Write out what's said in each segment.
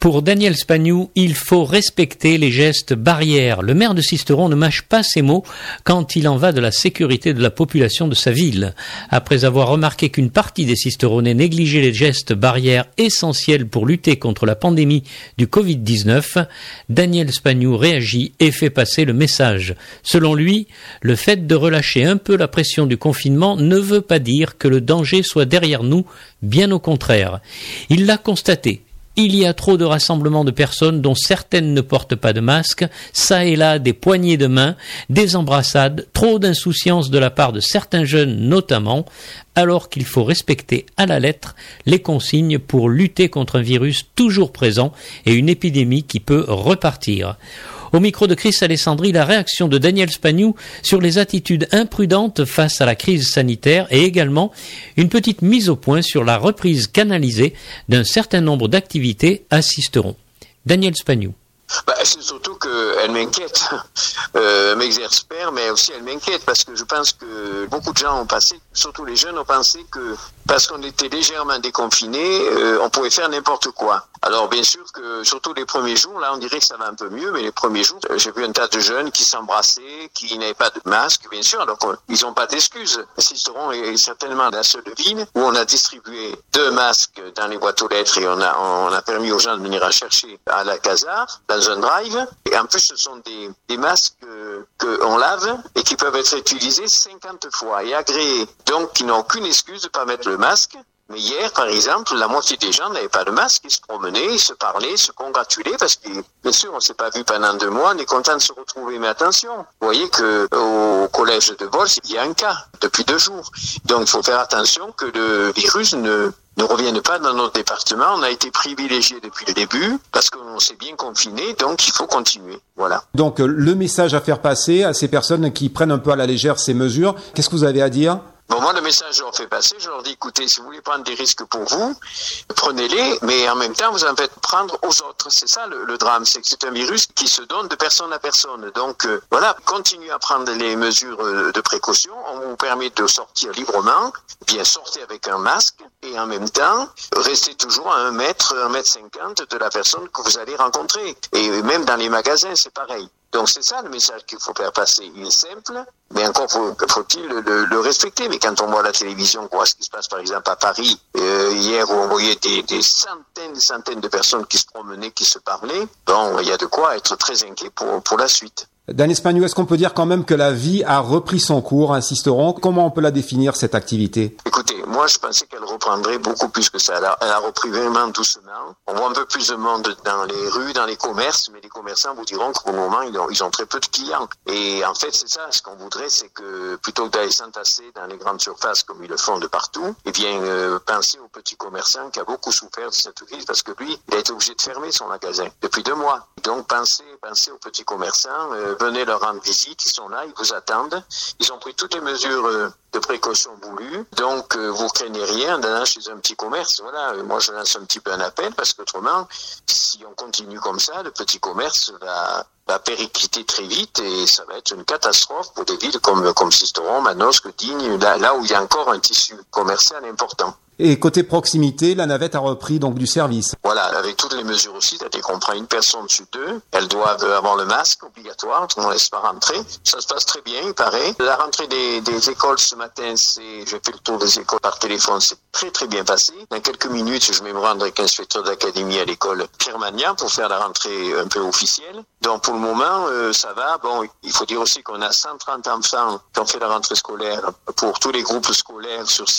Pour Daniel Spagnoux, il faut respecter les gestes barrières. Le maire de Sisteron ne mâche pas ses mots quand il en va de la sécurité de la population de sa ville. Après avoir remarqué qu'une partie des Sisteronnais négligeait les gestes barrières essentiels pour lutter contre la pandémie du Covid-19, Daniel Spagnoux réagit et fait passer le message. Selon lui, le fait de relâcher un peu la pression du confinement ne veut pas dire que le danger soit derrière nous, bien au contraire. Il l'a constaté. Il y a trop de rassemblements de personnes dont certaines ne portent pas de masque, ça et là des poignées de main, des embrassades, trop d'insouciance de la part de certains jeunes notamment, alors qu'il faut respecter à la lettre les consignes pour lutter contre un virus toujours présent et une épidémie qui peut repartir. Au micro de Chris Alessandri, la réaction de Daniel Spagnoux sur les attitudes imprudentes face à la crise sanitaire et également une petite mise au point sur la reprise canalisée d'un certain nombre d'activités à Sisteron. Daniel Spagnoux. C'est surtout qu'elle m'inquiète, m'exaspère, mais aussi elle m'inquiète parce que je pense que beaucoup de gens ont pensé, surtout les jeunes ont pensé que parce qu'on était légèrement déconfinés, on pouvait faire n'importe quoi. Alors bien sûr que surtout les premiers jours, là on dirait que ça va un peu mieux, mais les premiers jours, j'ai vu un tas de jeunes qui s'embrassaient, qui n'avaient pas de masque, bien sûr, alors qu'ils n'ont pas d'excuses. Sisteron est certainement la seule ville où on a distribué 2 masques dans les boîtes aux lettres et on a permis aux gens de venir en chercher à la Casar, dans un drive. Et en plus, ce sont des masques qu'on lave et qui peuvent être utilisés 50 fois et agréés. Donc, ils n'ont aucune excuse de ne pas mettre le masque. Mais hier, par exemple, la moitié des gens n'avaient pas de masque, ils se promenaient, ils se parlaient, se congratulaient parce que, bien sûr, on ne s'est pas vu pendant 2 mois, on est content de se retrouver. Mais attention, vous voyez que au collège de Bols, il y a un cas depuis 2 jours. Donc, il faut faire attention que le virus ne reviennent pas dans notre département. On a été privilégiés depuis le début parce qu'on s'est bien confiné, donc il faut continuer. Voilà. Donc, le message à faire passer à ces personnes qui prennent un peu à la légère ces mesures, qu'est-ce que vous avez à dire ? Bon, moi, le message, je leur fais passer, je leur dis, écoutez, si vous voulez prendre des risques pour vous, prenez-les, mais en même temps, vous en faites prendre aux autres. C'est ça le drame, c'est que c'est un virus qui se donne de personne à personne. Donc, voilà, continuez à prendre les mesures de précaution. On vous permet de sortir librement, bien sortez avec un masque, et en même temps, restez toujours à 1 mètre, 1,50 m de la personne que vous allez rencontrer. Et même dans les magasins, c'est pareil. Donc c'est ça le message qu'il faut faire passer. Il est simple, mais encore faut-il le respecter. Mais quand on voit la télévision, on voit ce qui se passe par exemple à Paris, hier où on voyait des centaines de personnes qui se promenaient, qui se parlaient, bon, il y a de quoi être très inquiet pour la suite. Daniel Spagnoux, est-ce qu'on peut dire quand même que la vie a repris son cours à Sisteron ? Comment on peut la définir, cette activité ? Écoutez, moi je pensais qu'elle reprendrait beaucoup plus que ça. Elle a repris vraiment doucement. On voit un peu plus de monde dans les rues, dans les commerces, mais les commerçants vous diront qu'au moment, ils ont très peu de clients. Et en fait, c'est ça, ce qu'on voudrait, c'est que plutôt que d'aller s'entasser dans les grandes surfaces comme ils le font de partout, eh bien, pensez au petit commerçant qui a beaucoup souffert de cette crise parce que lui, il a été obligé de fermer son magasin depuis 2 mois. Donc pensez aux petits commerçants, venez leur rendre visite, ils sont là, ils vous attendent. Ils ont pris toutes les mesures de précaution voulues, donc vous ne craignez rien en allant chez un petit commerce. Voilà, moi je lance un petit peu un appel parce qu'autrement, si on continue comme ça, le petit commerce va péricliter très vite et ça va être une catastrophe pour des villes comme Sisteron, Manosque, Digne, là où il y a encore un tissu commercial important. Et côté proximité, la navette a repris donc du service. Voilà, avec toutes les mesures aussi, c'est-à-dire qu'on prend une personne sur 2, elles doivent avoir le masque obligatoire, on ne laisse pas rentrer. Ça se passe très bien, il paraît. La rentrée des écoles ce matin, j'ai fait le tour des écoles par téléphone, c'est très très bien passé. Dans quelques minutes, je vais me rendre avec l'inspecteur d'académie à l'école Pierre Magnan pour faire la rentrée un peu officielle. Donc pour le moment, ça va. Bon, il faut dire aussi qu'on a 130 enfants qui ont fait la rentrée scolaire pour tous les groupes scolaires sur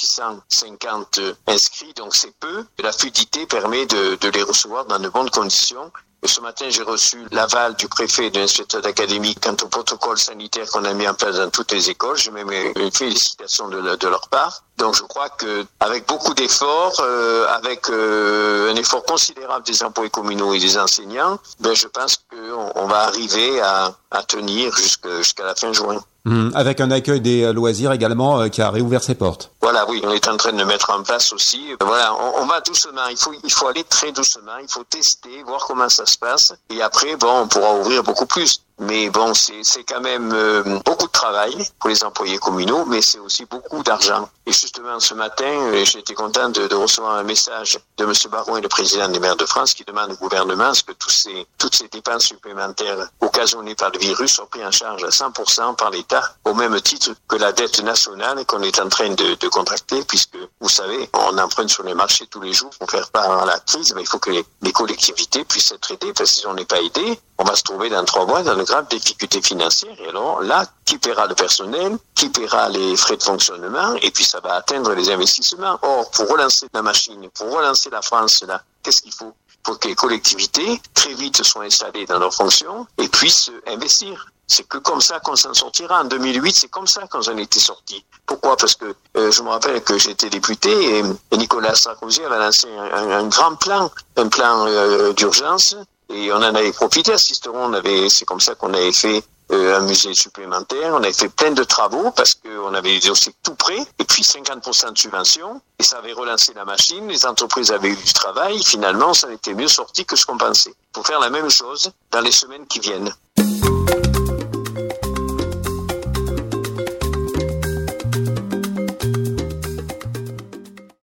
650 inscrits, donc c'est peu. La fluidité permet de les recevoir dans de bonnes conditions. Et ce matin, j'ai reçu l'aval du préfet et de l'inspecteur d'académie quant au protocole sanitaire qu'on a mis en place dans toutes les écoles. J'ai même une félicitation de leur part. Donc je crois que avec beaucoup d'efforts, avec un effort considérable des employés communaux et des enseignants, je pense qu'on va arriver à tenir jusqu'à la fin juin. Avec un accueil des loisirs également qui a réouvert ses portes. Voilà, oui, on est en train de le mettre en place aussi. Voilà, on va doucement, il faut aller très doucement, il faut tester, voir comment ça se passe. Et après, on pourra ouvrir beaucoup plus. Mais bon, c'est quand même beaucoup de travail pour les employés communaux, mais c'est aussi beaucoup d'argent. Et justement, ce matin, j'ai été content de recevoir un message de M. Baron et le président des maires de France qui demande au gouvernement que toutes ces dépenses supplémentaires occasionnées par le virus soient prises en charge à 100% par l'État, au même titre que la dette nationale qu'on est en train de contracter, puisque, vous savez, on emprunte sur les marchés tous les jours pour faire face à la crise, mais il faut que les collectivités puissent être aidées, parce que si on n'est pas aidé, on va se trouver dans 3 mois dans de graves difficultés financières. Et alors là, qui paiera le personnel, qui paiera les frais de fonctionnement, et puis ça va atteindre les investissements. Or, pour relancer la machine, pour relancer la France, là, qu'est-ce qu'il faut? Pour que les collectivités, très vite, soient installées dans leurs fonctions et puissent investir. C'est que comme ça qu'on s'en sortira. En 2008, c'est comme ça qu'on en était sorti. Pourquoi? Parce que je me rappelle que j'étais député et Nicolas Sarkozy avait lancé un grand plan, d'urgence, et on en avait profité à Sisteron. C'est comme ça qu'on avait fait un musée supplémentaire, on avait fait plein de travaux parce qu'on avait des dossiers tout prêts, et puis 50% de subventions, et ça avait relancé la machine, les entreprises avaient eu du travail, finalement ça en était mieux sorti que ce qu'on pensait. Il faut faire la même chose dans les semaines qui viennent.